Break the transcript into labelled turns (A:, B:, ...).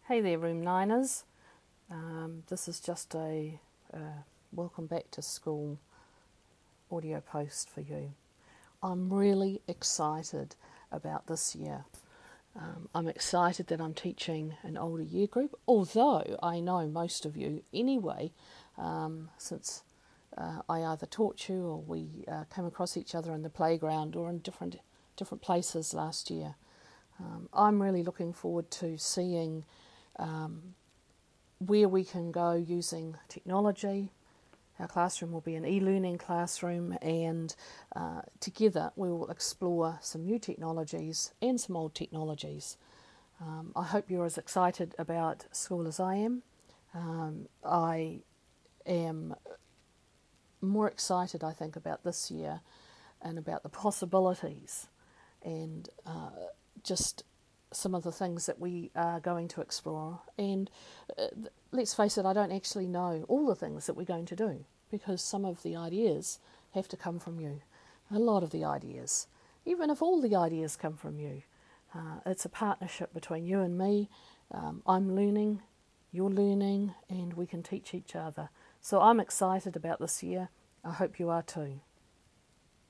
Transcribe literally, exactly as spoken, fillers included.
A: Hey there, Room Niners. Um, this is just a uh, welcome back to school audio post for you. I'm really excited about this year. Um, I'm excited that I'm teaching an older year group, although I know most of you anyway, um, since uh, I either taught you or we uh, came across each other in the playground or in different different places last year. Um, I'm really looking forward to seeing um, where we can go using technology. Our classroom will be an e-learning classroom, and uh, together we will explore some new technologies and some old technologies. Um, I hope you're as excited about school as I am. Um, I am more excited, I think, about this year and about the possibilities and uh, just some of the things that we are going to explore. And uh, let's face it, I don't actually know all the things that we're going to do, because some of the ideas have to come from you. A lot of the ideas, even if all the ideas come from you, uh, it's a partnership between you and me. Um, I'm learning, you're learning, and we can teach each other. So I'm excited about this year. I hope you are too.